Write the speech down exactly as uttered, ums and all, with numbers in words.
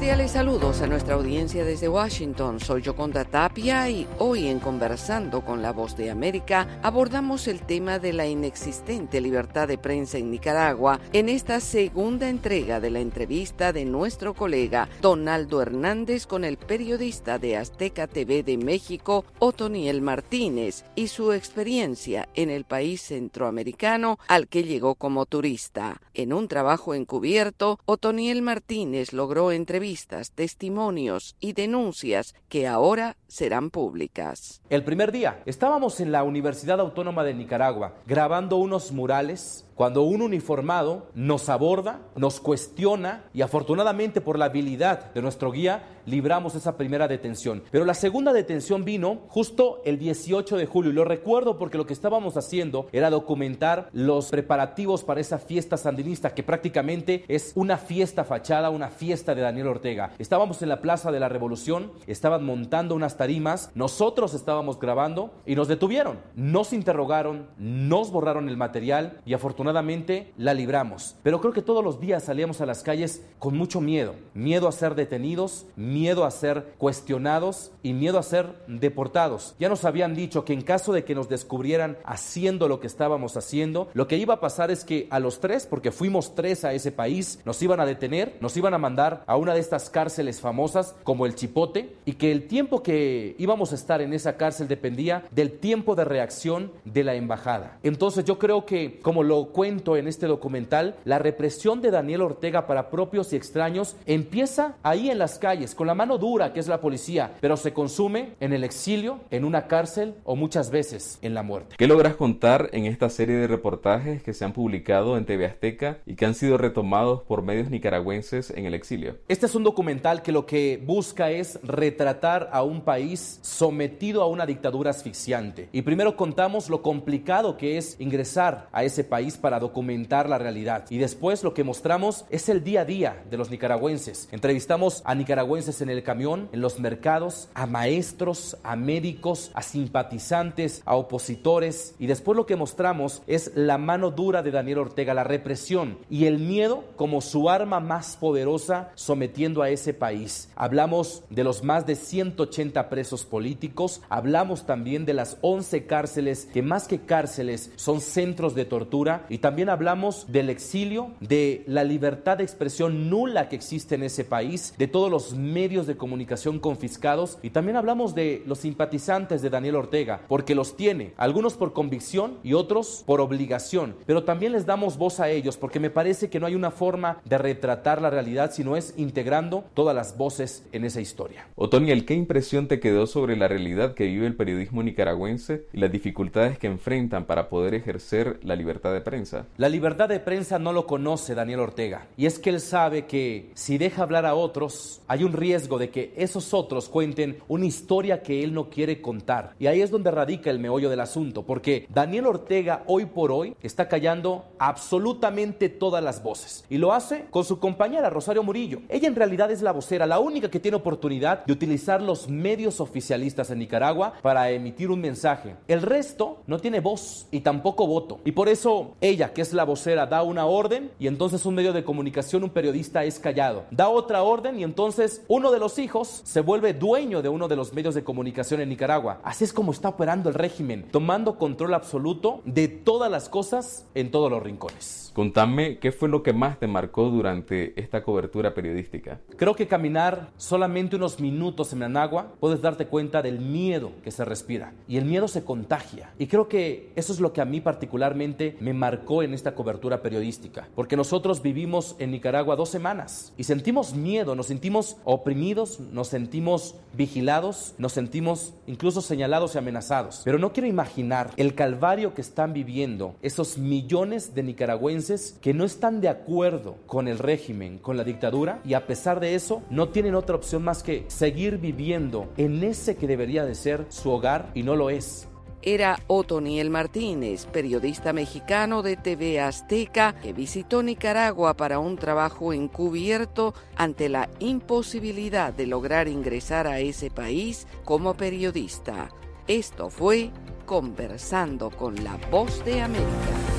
Cordiales saludos a nuestra audiencia desde Washington. Soy Yoconda Tapia y hoy en Conversando con la Voz de América abordamos el tema de la inexistente libertad de prensa en Nicaragua en esta segunda entrega de la entrevista de nuestro colega Donaldo Hernández con el periodista de Azteca T V de México, Otoniel Martínez, y su experiencia en el país centroamericano al que llegó como turista. En un trabajo encubierto, Otoniel Martínez logró entre entrevistas, testimonios y denuncias que ahora serán públicas. El primer día estábamos en la Universidad Autónoma de Nicaragua grabando unos murales cuando un uniformado nos aborda, nos cuestiona y afortunadamente por la habilidad de nuestro guía libramos esa primera detención. Pero la segunda detención vino justo el dieciocho de julio y lo recuerdo porque lo que estábamos haciendo era documentar los preparativos para esa fiesta sandinista que prácticamente es una fiesta fachada, una fiesta de Daniel Ortega. Estábamos en la Plaza de la Revolución, estaban montando unas tarimas, nosotros estábamos grabando y nos detuvieron, nos interrogaron, nos borraron el material y afortunadamente Afortunadamente la libramos, pero creo que todos los días salíamos a las calles con mucho miedo, miedo a ser detenidos, miedo a ser cuestionados y miedo a ser deportados. Ya nos habían dicho que en caso de que nos descubrieran haciendo lo que estábamos haciendo, lo que iba a pasar es que a los tres, porque fuimos tres a ese país, nos iban a detener, nos iban a mandar a una de estas cárceles famosas como el Chipote y que el tiempo que íbamos a estar en esa cárcel dependía del tiempo de reacción de la embajada. Entonces yo creo que, como lo cuento en este documental, la represión de Daniel Ortega para propios y extraños empieza ahí en las calles, con la mano dura que es la policía, pero se consume en el exilio, en una cárcel o muchas veces en la muerte. ¿Qué logras contar en esta serie de reportajes que se han publicado en T V Azteca y que han sido retomados por medios nicaragüenses en el exilio? Este es un documental que lo que busca es retratar a un país sometido a una dictadura asfixiante. Y primero contamos lo complicado que es ingresar a ese país para documentar la realidad. Y después lo que mostramos es el día a día de los nicaragüenses. Entrevistamos a nicaragüenses en el camión, en los mercados, a maestros, a médicos, a simpatizantes, a opositores. Y después lo que mostramos es la mano dura de Daniel Ortega, la represión y el miedo como su arma más poderosa sometiendo a ese país. Hablamos de los más de ciento ochenta presos políticos. Hablamos también de las once cárceles que más que cárceles son centros de tortura. Y también hablamos del exilio, de la libertad de expresión nula que existe en ese país, de todos los medios de comunicación confiscados y también hablamos de los simpatizantes de Daniel Ortega, porque los tiene, algunos por convicción y otros por obligación, pero también les damos voz a ellos porque me parece que no hay una forma de retratar la realidad, sino es integrando todas las voces en esa historia. Otoniel, ¿qué impresión te quedó sobre la realidad que vive el periodismo nicaragüense y las dificultades que enfrentan para poder ejercer la libertad de prensa? La libertad de prensa no lo conoce Daniel Ortega, y es que él sabe que si deja hablar a otros, hay un riesgo de que esos otros cuenten una historia que él no quiere contar, y ahí es donde radica el meollo del asunto, porque Daniel Ortega hoy por hoy está callando absolutamente todas las voces, y lo hace con su compañera Rosario Murillo. Ella en realidad es la vocera, la única que tiene oportunidad de utilizar los medios oficialistas en Nicaragua para emitir un mensaje. El resto no tiene voz y tampoco voto, y por eso ella, que es la vocera, da una orden y entonces un medio de comunicación, un periodista es callado. Da otra orden y entonces uno de los hijos se vuelve dueño de uno de los medios de comunicación en Nicaragua. Así es como está operando el régimen, tomando control absoluto de todas las cosas en todos los rincones. Contame, ¿qué fue lo que más te marcó durante esta cobertura periodística? Creo que caminar solamente unos minutos en Managua puedes darte cuenta del miedo que se respira y el miedo se contagia. Y creo que eso es lo que a mí particularmente me marcó en esta cobertura periodística, porque nosotros vivimos en Nicaragua dos semanas y sentimos miedo, nos sentimos oprimidos, nos sentimos vigilados, nos sentimos incluso señalados y amenazados. Pero no quiero imaginar el calvario que están viviendo esos millones de nicaragüenses que no están de acuerdo con el régimen, con la dictadura, y a pesar de eso no tienen otra opción más que seguir viviendo en ese que debería de ser su hogar y no lo es. Era Otoniel Martínez, periodista mexicano de T V Azteca, que visitó Nicaragua para un trabajo encubierto ante la imposibilidad de lograr ingresar a ese país como periodista. Esto fue Conversando con la Voz de América.